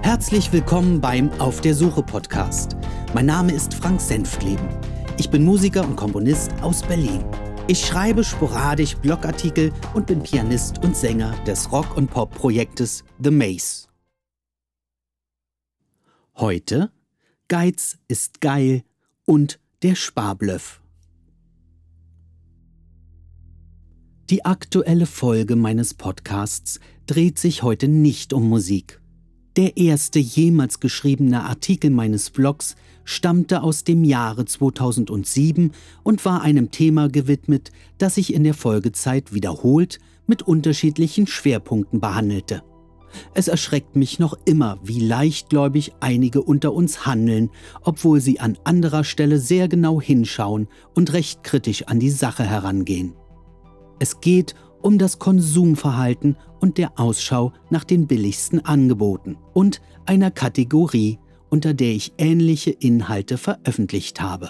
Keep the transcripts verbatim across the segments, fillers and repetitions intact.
Herzlich willkommen beim Auf der Suche Podcast. Mein Name ist Frank Senftleben. Ich bin Musiker und Komponist aus Berlin. Ich schreibe sporadisch Blogartikel und bin Pianist und Sänger des Rock- und Pop-Projektes The Maze. Heute Geiz ist geil und der Sparbluff. Die aktuelle Folge meines Podcasts dreht sich heute nicht um Musik. Der erste jemals geschriebene Artikel meines Blogs stammte aus dem Jahre zweitausendsieben und war einem Thema gewidmet, das sich in der Folgezeit wiederholt mit unterschiedlichen Schwerpunkten behandelte. Es erschreckt mich noch immer, wie leichtgläubig einige unter uns handeln, obwohl sie an anderer Stelle sehr genau hinschauen und recht kritisch an die Sache herangehen. Es geht um das Konsumverhalten und der Ausschau nach den billigsten Angeboten und einer Kategorie, unter der ich ähnliche Inhalte veröffentlicht habe.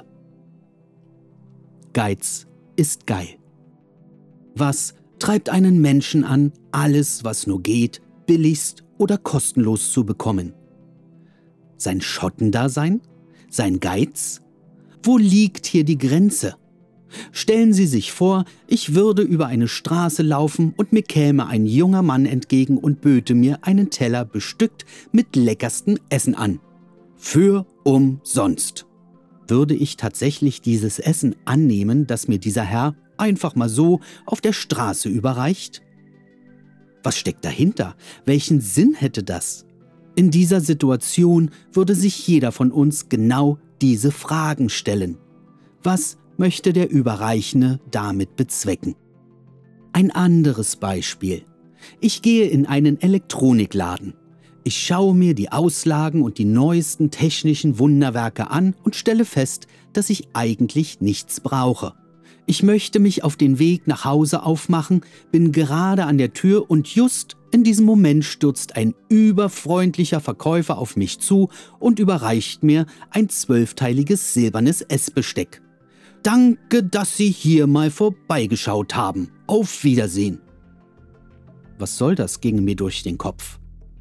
Geiz ist geil. Was treibt einen Menschen an, alles, was nur geht, billigst oder kostenlos zu bekommen? Sein Schottendasein? Sein Geiz? Wo liegt hier die Grenze? Stellen Sie sich vor, ich würde über eine Straße laufen und mir käme ein junger Mann entgegen und böte mir einen Teller bestückt mit leckerstem Essen an. Für umsonst. Würde ich tatsächlich dieses Essen annehmen, das mir dieser Herr einfach mal so auf der Straße überreicht? Was steckt dahinter? Welchen Sinn hätte das? In dieser Situation würde sich jeder von uns genau diese Fragen stellen. Was möchte der Überreichende damit bezwecken? Ein anderes Beispiel. Ich gehe in einen Elektronikladen. Ich schaue mir die Auslagen und die neuesten technischen Wunderwerke an und stelle fest, dass ich eigentlich nichts brauche. Ich möchte mich auf den Weg nach Hause aufmachen, bin gerade an der Tür und just in diesem Moment stürzt ein überfreundlicher Verkäufer auf mich zu und überreicht mir ein zwölfteiliges silbernes Essbesteck. Danke, dass Sie hier mal vorbeigeschaut haben. Auf Wiedersehen. Was soll das, ging mir durch den Kopf.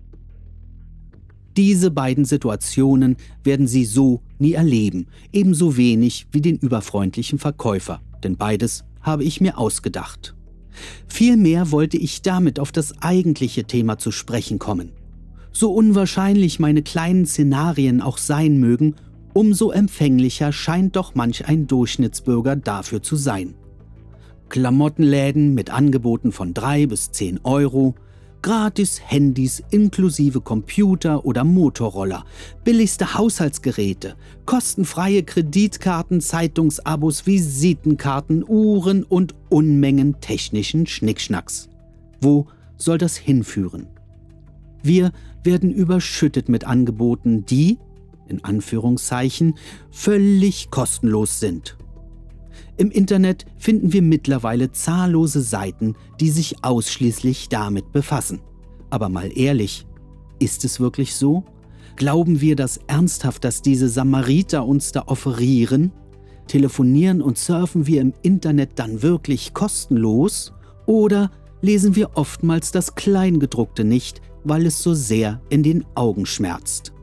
Diese beiden Situationen werden Sie so nie erleben, ebenso wenig wie den überfreundlichen Verkäufer, denn beides habe ich mir ausgedacht. Vielmehr wollte ich damit auf das eigentliche Thema zu sprechen kommen. So unwahrscheinlich meine kleinen Szenarien auch sein mögen, umso empfänglicher scheint doch manch ein Durchschnittsbürger dafür zu sein. Klamottenläden mit Angeboten von drei bis zehn Euro, gratis Handys inklusive Computer oder Motorroller, billigste Haushaltsgeräte, kostenfreie Kreditkarten, Zeitungsabos, Visitenkarten, Uhren und Unmengen technischen Schnickschnacks. Wo soll das hinführen? Wir werden überschüttet mit Angeboten, die, in Anführungszeichen, völlig kostenlos sind. Im Internet finden wir mittlerweile zahllose Seiten, die sich ausschließlich damit befassen. Aber mal ehrlich, ist es wirklich so? Glauben wir das ernsthaft, dass diese Samariter uns da offerieren? Telefonieren und surfen wir im Internet dann wirklich kostenlos? Oder lesen wir oftmals das Kleingedruckte nicht, weil es so sehr in den Augen schmerzt?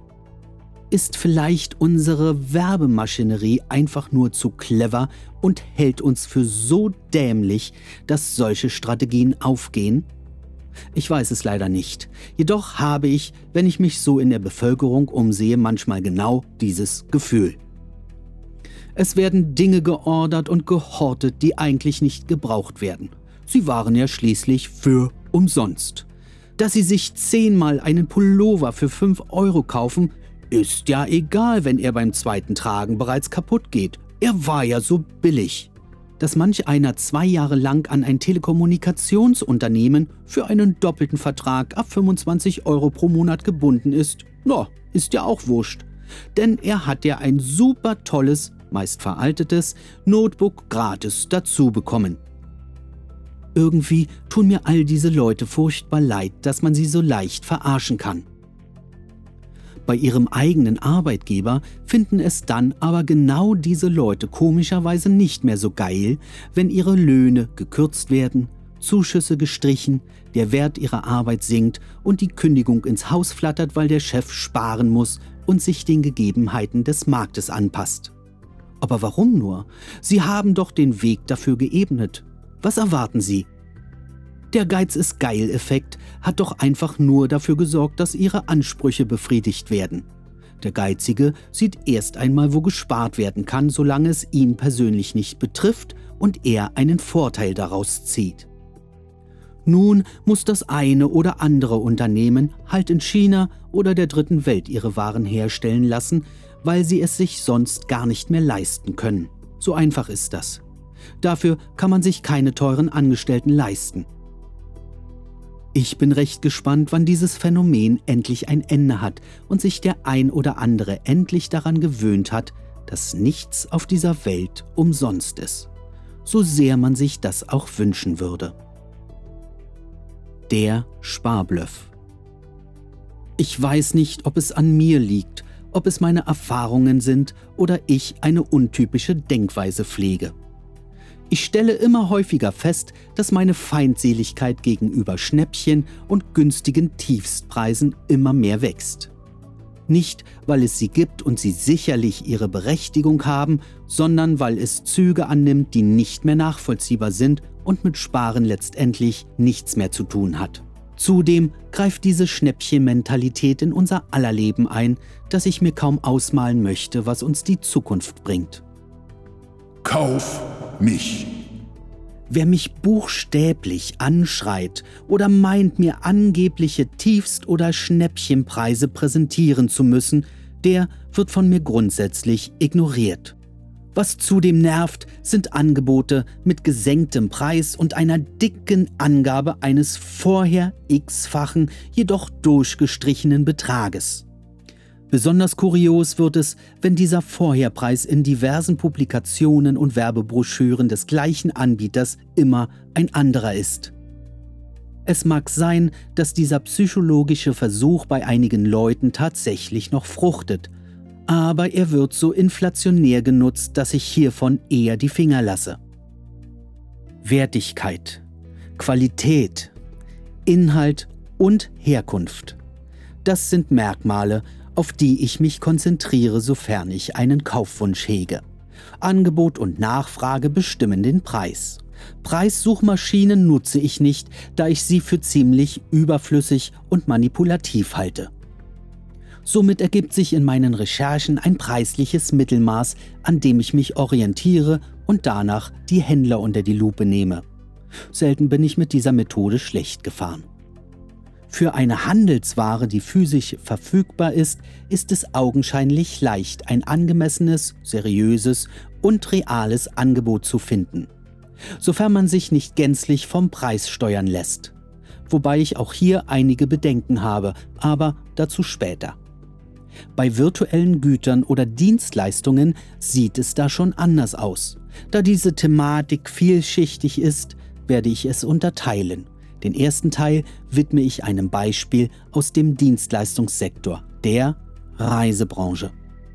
Ist vielleicht unsere Werbemaschinerie einfach nur zu clever und hält uns für so dämlich, dass solche Strategien aufgehen? Ich weiß es leider nicht. Jedoch habe ich, wenn ich mich so in der Bevölkerung umsehe, manchmal genau dieses Gefühl. Es werden Dinge geordert und gehortet, die eigentlich nicht gebraucht werden. Sie waren ja schließlich für umsonst. Dass Sie sich zehnmal einen Pullover für fünf Euro kaufen, ist ja egal, wenn er beim zweiten Tragen bereits kaputt geht. Er war ja so billig. Dass manch einer zwei Jahre lang an ein Telekommunikationsunternehmen für einen doppelten Vertrag ab fünfundzwanzig Euro pro Monat gebunden ist, no, ist ja auch wurscht. Denn er hat ja ein super tolles, meist veraltetes Notebook gratis dazu bekommen. Irgendwie tun mir all diese Leute furchtbar leid, dass man sie so leicht verarschen kann. Bei ihrem eigenen Arbeitgeber finden es dann aber genau diese Leute komischerweise nicht mehr so geil, wenn ihre Löhne gekürzt werden, Zuschüsse gestrichen, der Wert ihrer Arbeit sinkt und die Kündigung ins Haus flattert, weil der Chef sparen muss und sich den Gegebenheiten des Marktes anpasst. Aber warum nur? Sie haben doch den Weg dafür geebnet. Was erwarten Sie? Der Geiz-ist-geil-Effekt hat doch einfach nur dafür gesorgt, dass Ihre Ansprüche befriedigt werden. Der Geizige sieht erst einmal, wo gespart werden kann, solange es ihn persönlich nicht betrifft und er einen Vorteil daraus zieht. Nun muss das eine oder andere Unternehmen halt in China oder der dritten Welt ihre Waren herstellen lassen, weil sie es sich sonst gar nicht mehr leisten können. So einfach ist das. Dafür kann man sich keine teuren Angestellten leisten. Ich bin recht gespannt, wann dieses Phänomen endlich ein Ende hat und sich der ein oder andere endlich daran gewöhnt hat, dass nichts auf dieser Welt umsonst ist, so sehr man sich das auch wünschen würde. Der Sparbluff. Ich weiß nicht, ob es an mir liegt, ob es meine Erfahrungen sind oder ich eine untypische Denkweise pflege. Ich stelle immer häufiger fest, dass meine Feindseligkeit gegenüber Schnäppchen und günstigen Tiefstpreisen immer mehr wächst. Nicht, weil es sie gibt und sie sicherlich ihre Berechtigung haben, sondern weil es Züge annimmt, die nicht mehr nachvollziehbar sind und mit Sparen letztendlich nichts mehr zu tun hat. Zudem greift diese Schnäppchenmentalität in unser aller Leben ein, dass ich mir kaum ausmalen möchte, was uns die Zukunft bringt. Kauf mich. Wer mich buchstäblich anschreit oder meint, mir angebliche Tiefst- oder Schnäppchenpreise präsentieren zu müssen, der wird von mir grundsätzlich ignoriert. Was zudem nervt, sind Angebote mit gesenktem Preis und einer dicken Angabe eines vorher x-fachen, jedoch durchgestrichenen Betrages. Besonders kurios wird es, wenn dieser Vorherpreis in diversen Publikationen und Werbebroschüren des gleichen Anbieters immer ein anderer ist. Es mag sein, dass dieser psychologische Versuch bei einigen Leuten tatsächlich noch fruchtet, aber er wird so inflationär genutzt, dass ich hiervon eher die Finger lasse. Wertigkeit, Qualität, Inhalt und Herkunft. Das sind Merkmale, auf die ich mich konzentriere, sofern ich einen Kaufwunsch hege. Angebot und Nachfrage bestimmen den Preis. Preissuchmaschinen nutze ich nicht, da ich sie für ziemlich überflüssig und manipulativ halte. Somit ergibt sich in meinen Recherchen ein preisliches Mittelmaß, an dem ich mich orientiere und danach die Händler unter die Lupe nehme. Selten bin ich mit dieser Methode schlecht gefahren. Für eine Handelsware, die physisch verfügbar ist, ist es augenscheinlich leicht, ein angemessenes, seriöses und reales Angebot zu finden, sofern man sich nicht gänzlich vom Preis steuern lässt. Wobei ich auch hier einige Bedenken habe, aber dazu später. Bei virtuellen Gütern oder Dienstleistungen sieht es da schon anders aus. Da diese Thematik vielschichtig ist, werde ich es unterteilen. Den ersten Teil widme ich einem Beispiel aus dem Dienstleistungssektor, der Reisebranche.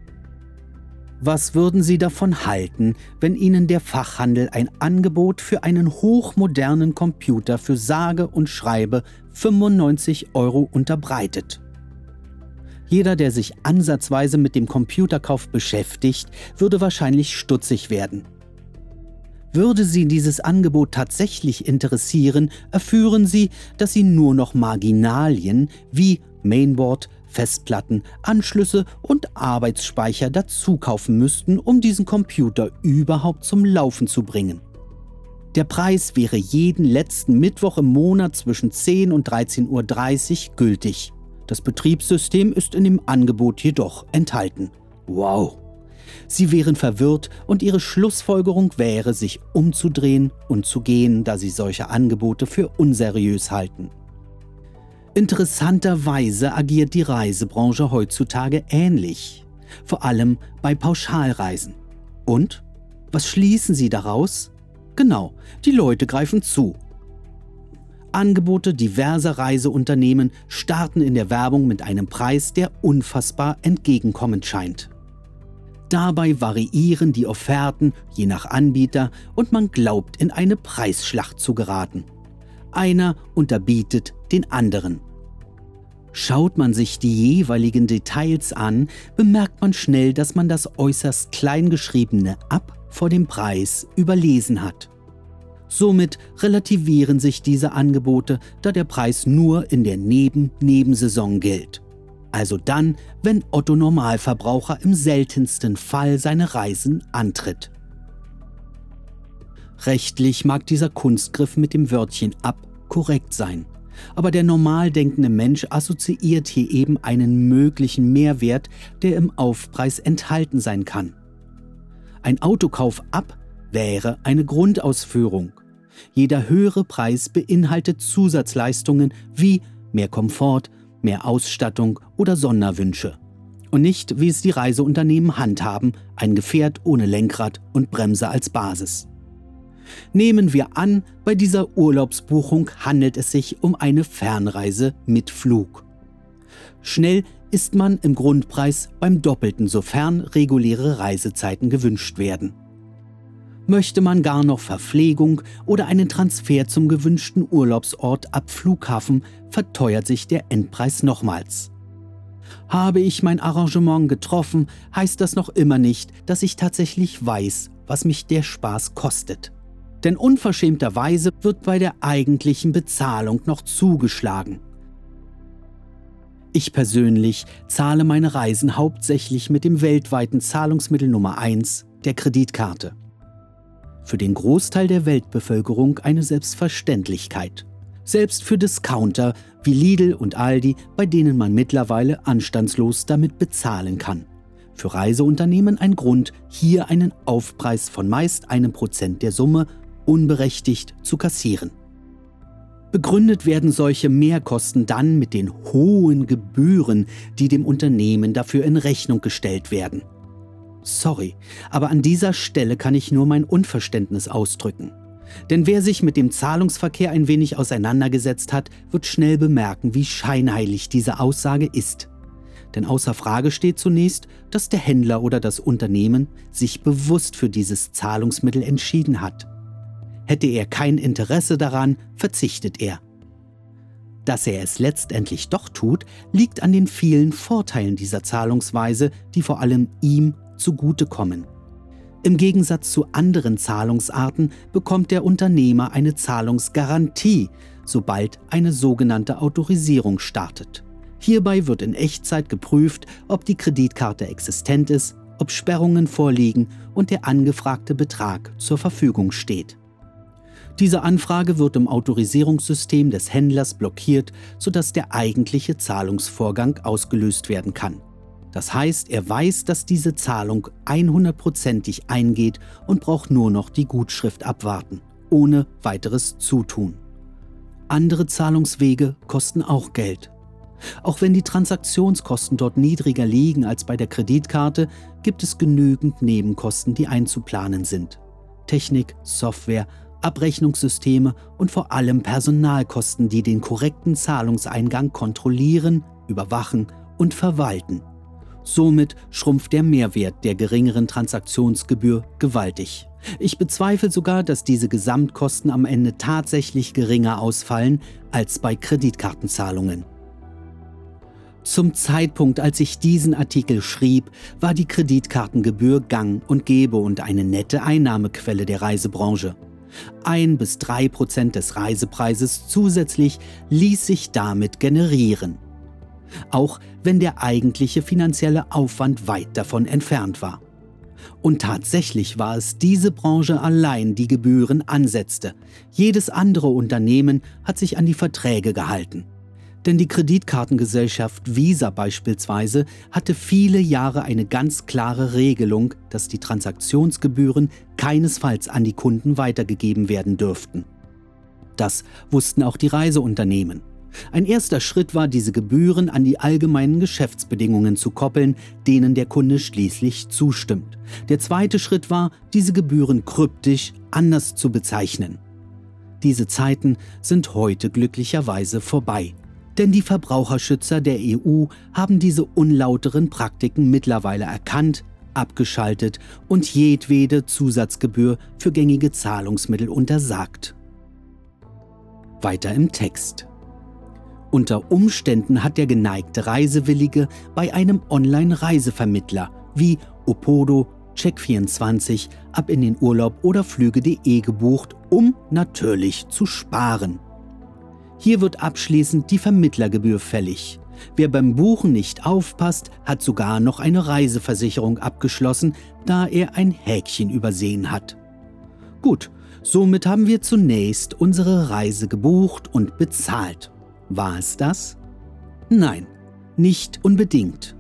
Was würden Sie davon halten, wenn Ihnen der Fachhandel ein Angebot für einen hochmodernen Computer für sage und schreibe fünfundneunzig Euro unterbreitet? Jeder, der sich ansatzweise mit dem Computerkauf beschäftigt, würde wahrscheinlich stutzig werden. Würde Sie dieses Angebot tatsächlich interessieren, erführen Sie, dass Sie nur noch Marginalien wie Mainboard, Festplatten, Anschlüsse und Arbeitsspeicher dazu kaufen müssten, um diesen Computer überhaupt zum Laufen zu bringen. Der Preis wäre jeden letzten Mittwoch im Monat zwischen zehn und dreizehn Uhr dreißig gültig. Das Betriebssystem ist in dem Angebot jedoch enthalten. Wow! Sie wären verwirrt und Ihre Schlussfolgerung wäre, sich umzudrehen und zu gehen, da Sie solche Angebote für unseriös halten. Interessanterweise agiert die Reisebranche heutzutage ähnlich, vor allem bei Pauschalreisen. Und? Was schließen Sie daraus? Genau, die Leute greifen zu. Angebote diverser Reiseunternehmen starten in der Werbung mit einem Preis, der unfassbar entgegenkommend scheint. Dabei variieren die Offerten je nach Anbieter und man glaubt, in eine Preisschlacht zu geraten. Einer unterbietet den anderen. Schaut man sich die jeweiligen Details an, bemerkt man schnell, dass man das äußerst kleingeschriebene Ab vor dem Preis überlesen hat. Somit relativieren sich diese Angebote, da der Preis nur in der Neben-Nebensaison gilt. Also dann, wenn Otto Normalverbraucher im seltensten Fall seine Reisen antritt. Rechtlich mag dieser Kunstgriff mit dem Wörtchen Ab korrekt sein, aber der normal denkende Mensch assoziiert hier eben einen möglichen Mehrwert, der im Aufpreis enthalten sein kann. Ein Autokauf ab wäre eine Grundausführung. Jeder höhere Preis beinhaltet Zusatzleistungen wie mehr Komfort, mehr Ausstattung oder Sonderwünsche. Und nicht, wie es die Reiseunternehmen handhaben, ein Gefährt ohne Lenkrad und Bremse als Basis. Nehmen wir an, bei dieser Urlaubsbuchung handelt es sich um eine Fernreise mit Flug. Schnell ist man im Grundpreis beim Doppelten, sofern reguläre Reisezeiten gewünscht werden. Möchte man gar noch Verpflegung oder einen Transfer zum gewünschten Urlaubsort ab Flughafen, verteuert sich der Endpreis nochmals. Habe ich mein Arrangement getroffen, heißt das noch immer nicht, dass ich tatsächlich weiß, was mich der Spaß kostet. Denn unverschämterweise wird bei der eigentlichen Bezahlung noch zugeschlagen. Ich persönlich zahle meine Reisen hauptsächlich mit dem weltweiten Zahlungsmittel Nummer eins, der Kreditkarte. Für den Großteil der Weltbevölkerung eine Selbstverständlichkeit. Selbst für Discounter wie Lidl und Aldi, bei denen man mittlerweile anstandslos damit bezahlen kann. Für Reiseunternehmen ein Grund, hier einen Aufpreis von meist einem Prozent der Summe unberechtigt zu kassieren. Begründet werden solche Mehrkosten dann mit den hohen Gebühren, die dem Unternehmen dafür in Rechnung gestellt werden. Sorry, aber an dieser Stelle kann ich nur mein Unverständnis ausdrücken. Denn wer sich mit dem Zahlungsverkehr ein wenig auseinandergesetzt hat, wird schnell bemerken, wie scheinheilig diese Aussage ist. Denn außer Frage steht zunächst, dass der Händler oder das Unternehmen sich bewusst für dieses Zahlungsmittel entschieden hat. Hätte er kein Interesse daran, verzichtet er. Dass er es letztendlich doch tut, liegt an den vielen Vorteilen dieser Zahlungsweise, die vor allem ihm zugutekommen. Im Gegensatz zu anderen Zahlungsarten bekommt der Unternehmer eine Zahlungsgarantie, sobald eine sogenannte Autorisierung startet. Hierbei wird in Echtzeit geprüft, ob die Kreditkarte existent ist, ob Sperrungen vorliegen und der angefragte Betrag zur Verfügung steht. Diese Anfrage wird im Autorisierungssystem des Händlers blockiert, sodass der eigentliche Zahlungsvorgang ausgelöst werden kann. Das heißt, er weiß, dass diese Zahlung hundertprozentig eingeht und braucht nur noch die Gutschrift abwarten, ohne weiteres Zutun. Andere Zahlungswege kosten auch Geld. Auch wenn die Transaktionskosten dort niedriger liegen als bei der Kreditkarte, gibt es genügend Nebenkosten, die einzuplanen sind. Technik, Software, Abrechnungssysteme und vor allem Personalkosten, die den korrekten Zahlungseingang kontrollieren, überwachen und verwalten. Somit schrumpft der Mehrwert der geringeren Transaktionsgebühr gewaltig. Ich bezweifle sogar, dass diese Gesamtkosten am Ende tatsächlich geringer ausfallen als bei Kreditkartenzahlungen. Zum Zeitpunkt, als ich diesen Artikel schrieb, war die Kreditkartengebühr gang und gäbe und eine nette Einnahmequelle der Reisebranche. Ein bis drei Prozent des Reisepreises zusätzlich ließ sich damit generieren. Auch wenn der eigentliche finanzielle Aufwand weit davon entfernt war. Und tatsächlich war es diese Branche allein, die Gebühren ansetzte. Jedes andere Unternehmen hat sich an die Verträge gehalten. Denn die Kreditkartengesellschaft Visa beispielsweise hatte viele Jahre eine ganz klare Regelung, dass die Transaktionsgebühren keinesfalls an die Kunden weitergegeben werden dürften. Das wussten auch die Reiseunternehmen. Ein erster Schritt war, diese Gebühren an die allgemeinen Geschäftsbedingungen zu koppeln, denen der Kunde schließlich zustimmt. Der zweite Schritt war, diese Gebühren kryptisch anders zu bezeichnen. Diese Zeiten sind heute glücklicherweise vorbei. Denn die Verbraucherschützer der E U haben diese unlauteren Praktiken mittlerweile erkannt, abgeschaltet und jedwede Zusatzgebühr für gängige Zahlungsmittel untersagt. Weiter im Text. Unter Umständen hat der geneigte Reisewillige bei einem Online-Reisevermittler wie Opodo, Check vierundzwanzig, Ab in den Urlaub oder Flüge punkt de gebucht, um natürlich zu sparen. Hier wird abschließend die Vermittlergebühr fällig. Wer beim Buchen nicht aufpasst, hat sogar noch eine Reiseversicherung abgeschlossen, da er ein Häkchen übersehen hat. Gut, somit haben wir zunächst unsere Reise gebucht und bezahlt. War es das? Nein, nicht unbedingt.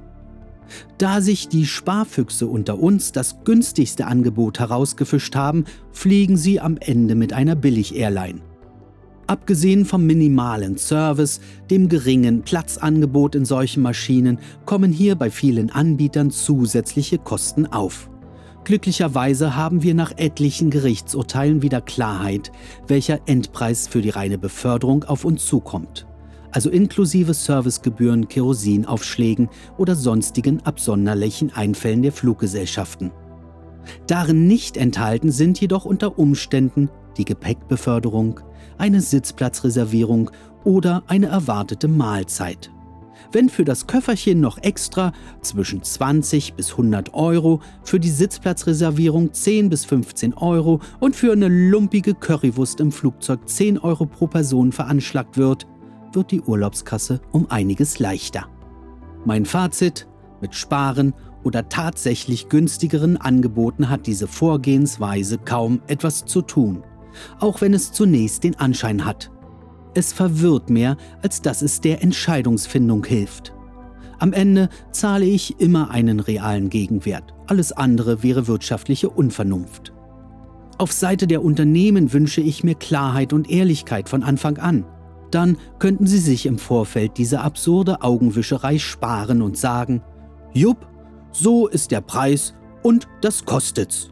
Da sich die Sparfüchse unter uns das günstigste Angebot herausgefischt haben, fliegen sie am Ende mit einer Billig-Airline. Abgesehen vom minimalen Service, dem geringen Platzangebot in solchen Maschinen, kommen hier bei vielen Anbietern zusätzliche Kosten auf. Glücklicherweise haben wir nach etlichen Gerichtsurteilen wieder Klarheit, welcher Endpreis für die reine Beförderung auf uns zukommt. Also inklusive Servicegebühren, Kerosinaufschlägen oder sonstigen absonderlichen Einfällen der Fluggesellschaften. Darin nicht enthalten sind jedoch unter Umständen die Gepäckbeförderung, eine Sitzplatzreservierung oder eine erwartete Mahlzeit. Wenn für das Köfferchen noch extra zwischen zwanzig bis hundert Euro, für die Sitzplatzreservierung zehn bis fünfzehn Euro und für eine lumpige Currywurst im Flugzeug zehn Euro pro Person veranschlagt wird, wird die Urlaubskasse um einiges leichter. Mein Fazit: Mit Sparen oder tatsächlich günstigeren Angeboten hat diese Vorgehensweise kaum etwas zu tun, auch wenn es zunächst den Anschein hat. Es verwirrt mehr, als dass es der Entscheidungsfindung hilft. Am Ende zahle ich immer einen realen Gegenwert, alles andere wäre wirtschaftliche Unvernunft. Auf Seite der Unternehmen wünsche ich mir Klarheit und Ehrlichkeit von Anfang an. Dann könnten sie sich im Vorfeld diese absurde Augenwischerei sparen und sagen: Jupp, so ist der Preis und das kostet's.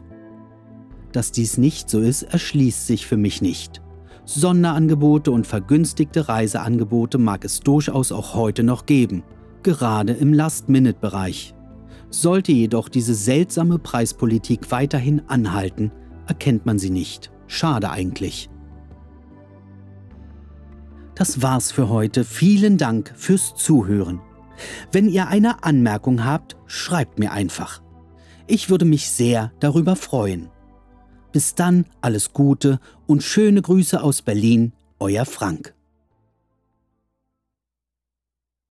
Dass dies nicht so ist, erschließt sich für mich nicht. Sonderangebote und vergünstigte Reiseangebote mag es durchaus auch heute noch geben, gerade im Last-Minute-Bereich. Sollte jedoch diese seltsame Preispolitik weiterhin anhalten, erkennt man sie nicht. Schade eigentlich. Das war's für heute. Vielen Dank fürs Zuhören. Wenn ihr eine Anmerkung habt, schreibt mir einfach. Ich würde mich sehr darüber freuen. Bis dann, alles Gute und schöne Grüße aus Berlin, euer Frank.